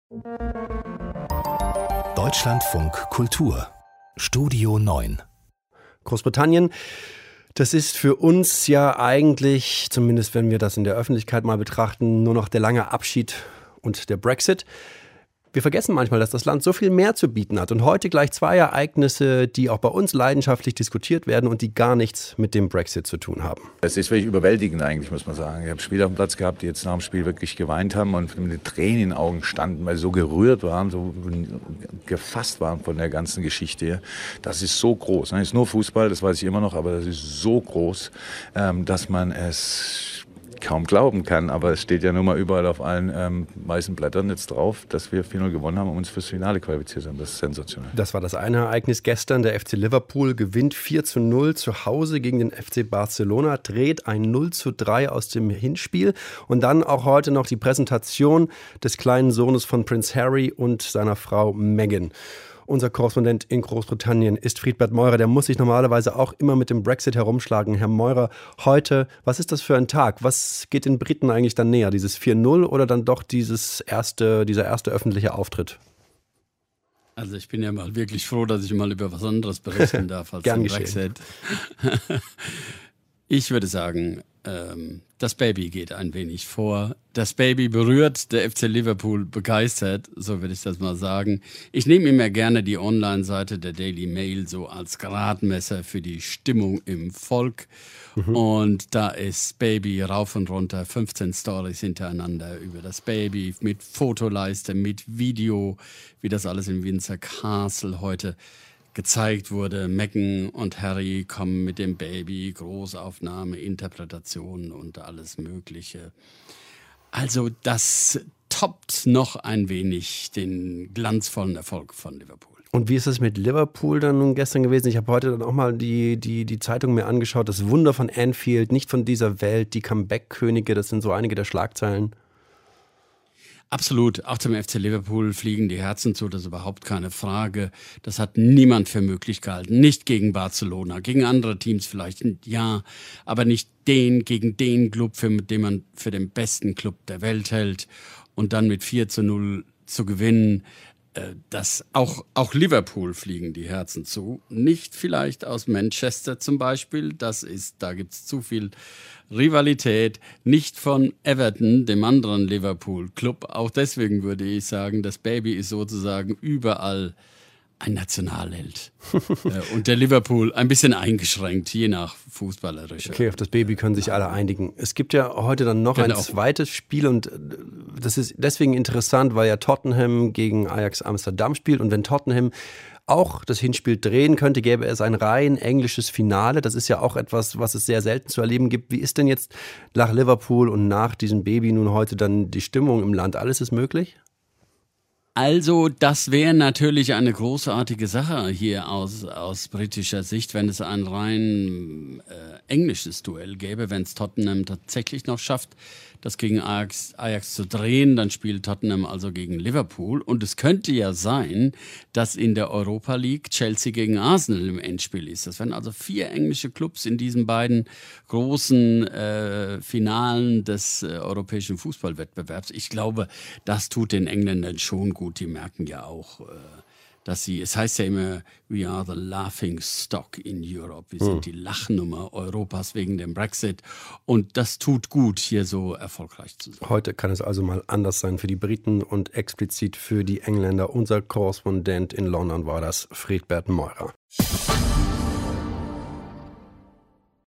Deutschlandfunk Kultur Studio 9. Großbritannien, das ist für uns ja eigentlich, zumindest wenn wir das in der Öffentlichkeit mal betrachten, nur noch der lange Abschied und der Brexit. Wir vergessen manchmal, dass das Land so viel mehr zu bieten hat. Und heute gleich zwei Ereignisse, die auch bei uns leidenschaftlich diskutiert werden und die gar nichts mit dem Brexit zu tun haben. Es ist wirklich überwältigend eigentlich, muss man sagen. Ich habe Spieler auf dem Platz gehabt, die jetzt nach dem Spiel wirklich geweint haben und mit Tränen in den Augen standen, weil sie so gerührt waren, so gefasst waren von der ganzen Geschichte hier. Das ist so groß. Das ist nur Fußball, das weiß ich immer noch, aber das ist so groß, dass man es kaum glauben kann, aber es steht ja nun mal überall auf allen weißen Blättern jetzt drauf, dass wir 4-0 gewonnen haben und uns fürs Finale qualifiziert haben. Das ist sensationell. Das war das eine Ereignis gestern. Der FC Liverpool gewinnt 4-0 zu Hause gegen den FC Barcelona, dreht ein 0-3 aus dem Hinspiel und dann auch heute noch die Präsentation des kleinen Sohnes von Prince Harry und seiner Frau Meghan. Unser Korrespondent in Großbritannien ist Friedbert Meurer. Der muss sich normalerweise auch immer mit dem Brexit herumschlagen. Herr Meurer, heute, was ist das für ein Tag? Was geht den Briten eigentlich dann näher? Dieses 4-0 oder dann doch dieser erste öffentliche Auftritt? Also ich bin ja mal wirklich froh, dass ich mal über was anderes berichten darf als den Brexit. Ich würde sagen, das Baby geht ein wenig vor. Das Baby berührt, der FC Liverpool begeistert, so würde ich das mal sagen. Ich nehme immer gerne die Online-Seite der Daily Mail so als Gradmesser für die Stimmung im Volk. Und da ist Baby rauf und runter, 15 Stories hintereinander über das Baby mit Fotoleiste, mit Video, wie das alles im Windsor Castle heute gezeigt wurde. Meghan und Harry kommen mit dem Baby, Großaufnahme, Interpretation und alles Mögliche. Also das toppt noch ein wenig den glanzvollen Erfolg von Liverpool. Und wie ist es mit Liverpool dann nun gestern gewesen? Ich habe heute dann auch mal die Zeitung mir angeschaut. Das Wunder von Anfield, nicht von dieser Welt, die Comeback-Könige, das sind so einige der Schlagzeilen. Absolut, auch zum FC Liverpool fliegen die Herzen zu, das ist überhaupt keine Frage. Das hat niemand für möglich gehalten. Nicht gegen Barcelona, gegen andere Teams vielleicht, ja, aber nicht gegen den Club, den man für den besten Club der Welt hält. Und dann mit 4-0 zu gewinnen, dass auch Liverpool fliegen die Herzen zu. Nicht vielleicht aus Manchester zum Beispiel, da gibt's zu viel Rivalität. Nicht von Everton, dem anderen Liverpool-Club. Auch deswegen würde ich sagen, das Baby ist sozusagen überall ein Nationalheld. Und der Liverpool ein bisschen eingeschränkt, je nach fußballerischer. Okay, auf das Baby können sich alle einigen. Es gibt ja heute dann noch ein zweites Spiel und das ist deswegen interessant, weil ja Tottenham gegen Ajax Amsterdam spielt und wenn Tottenham auch das Hinspiel drehen könnte, gäbe es ein rein englisches Finale. Das ist ja auch etwas, was es sehr selten zu erleben gibt. Wie ist denn jetzt nach Liverpool und nach diesem Baby nun heute dann die Stimmung im Land? Alles ist möglich? Also das wäre natürlich eine großartige Sache hier aus britischer Sicht, wenn es ein rein englisches Duell gäbe, wenn es Tottenham tatsächlich noch schafft, das gegen Ajax zu drehen, dann spielt Tottenham also gegen Liverpool und es könnte ja sein, dass in der Europa League Chelsea gegen Arsenal im Endspiel ist. Das wären also 4 englische Clubs in diesen beiden großen Finalen des europäischen Fußballwettbewerbs. Ich glaube, das tut den Engländern schon gut. Die merken ja auch, es heißt ja immer, we are the laughing stock in Europe. Wir sind die Lachnummer Europas wegen dem Brexit. Und das tut gut, hier so erfolgreich zu sein. Heute kann es also mal anders sein für die Briten und explizit für die Engländer. Unser Korrespondent in London war das, Friedbert Meurer.